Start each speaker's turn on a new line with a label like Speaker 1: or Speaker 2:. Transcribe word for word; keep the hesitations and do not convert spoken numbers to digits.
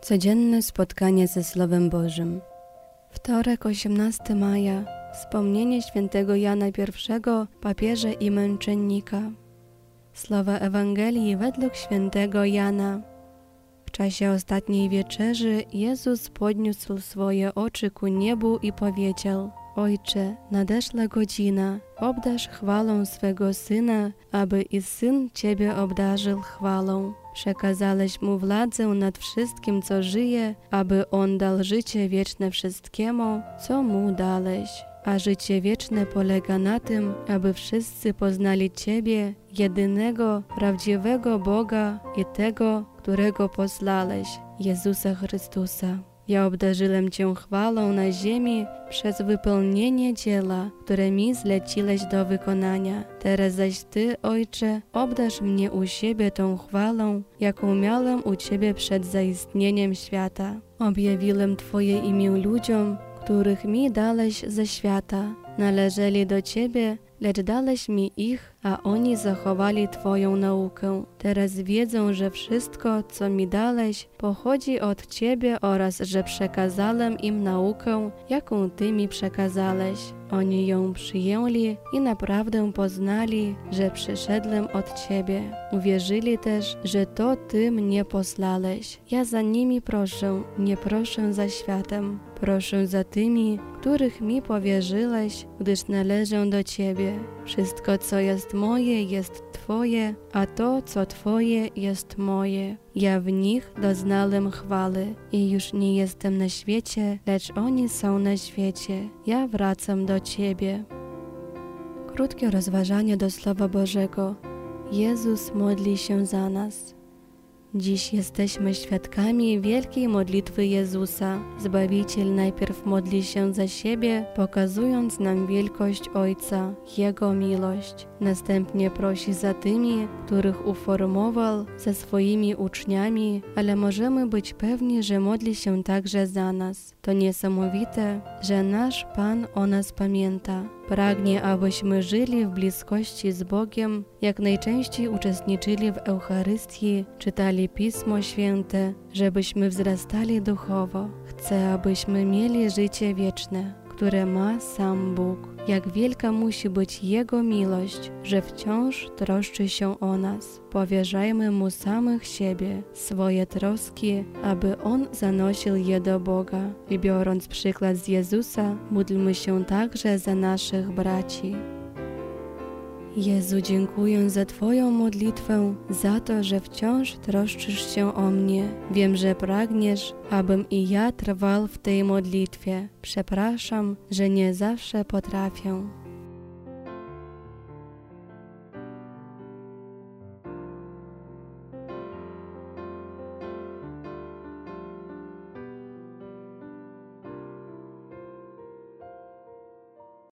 Speaker 1: Codzienne spotkanie ze Słowem Bożym. Wtorek, osiemnastego maja. Wspomnienie świętego Jana I, papieża i męczennika. Słowa Ewangelii według świętego Jana. W czasie ostatniej wieczerzy Jezus podniósł swoje oczy ku niebu i powiedział: Ojcze, nadeszła godzina, obdarz chwałą swego Syna, aby i Syn Ciebie obdarzył chwałą. Przekazałeś Mu władzę nad wszystkim, co żyje, aby On dał życie wieczne wszystkiemu, co Mu dałeś. A życie wieczne polega na tym, aby wszyscy poznali Ciebie, jedynego, prawdziwego Boga i tego, którego posłałeś, Jezusa Chrystusa. Ja obdarzyłem Cię chwałą na ziemi przez wypełnienie dzieła, które mi zleciłeś do wykonania. Teraz zaś Ty, Ojcze, obdarz mnie u siebie tą chwałą, jaką miałem u Ciebie przed zaistnieniem świata. Objawiłem Twoje imię ludziom, których mi dałeś ze świata. Należeli do Ciebie, lecz dałeś mi ich, a oni zachowali Twoją naukę. Teraz wiedzą, że wszystko, co mi dałeś, pochodzi od Ciebie oraz że przekazałem im naukę, jaką Ty mi przekazałeś. Oni ją przyjęli i naprawdę poznali, że przyszedłem od Ciebie. Uwierzyli też, że to Ty mnie posłałeś. Ja za nimi proszę, nie proszę za światem. Proszę za tymi, których mi powierzyłeś, gdyż należą do Ciebie. Wszystko, co jest moje, jest Twoje, a to, co Twoje, jest moje. Ja w nich doznałem chwały i już nie jestem na świecie, lecz oni są na świecie. Ja wracam do Ciebie. Krótkie rozważanie do Słowa Bożego. Jezus modli się za nas. Dziś jesteśmy świadkami wielkiej modlitwy Jezusa. Zbawiciel najpierw modli się za siebie, pokazując nam wielkość Ojca, Jego miłość. Następnie prosi za tymi, których uformował, za swoimi uczniami, ale możemy być pewni, że modli się także za nas. To niesamowite, że nasz Pan o nas pamięta. Pragnie, abyśmy żyli w bliskości z Bogiem, jak najczęściej uczestniczyli w Eucharystii, czytali Pismo Święte, żebyśmy wzrastali duchowo. Chce, abyśmy mieli życie wieczne, które ma sam Bóg. Jak wielka musi być Jego miłość, że wciąż troszczy się o nas. Powierzajmy Mu samych siebie, swoje troski, aby On zanosił je do Boga. I biorąc przykład z Jezusa, módlmy się także za naszych braci. Jezu, dziękuję za Twoją modlitwę, za to, że wciąż troszczysz się o mnie. Wiem, że pragniesz, abym i ja trwał w tej modlitwie. Przepraszam, że nie zawsze potrafię.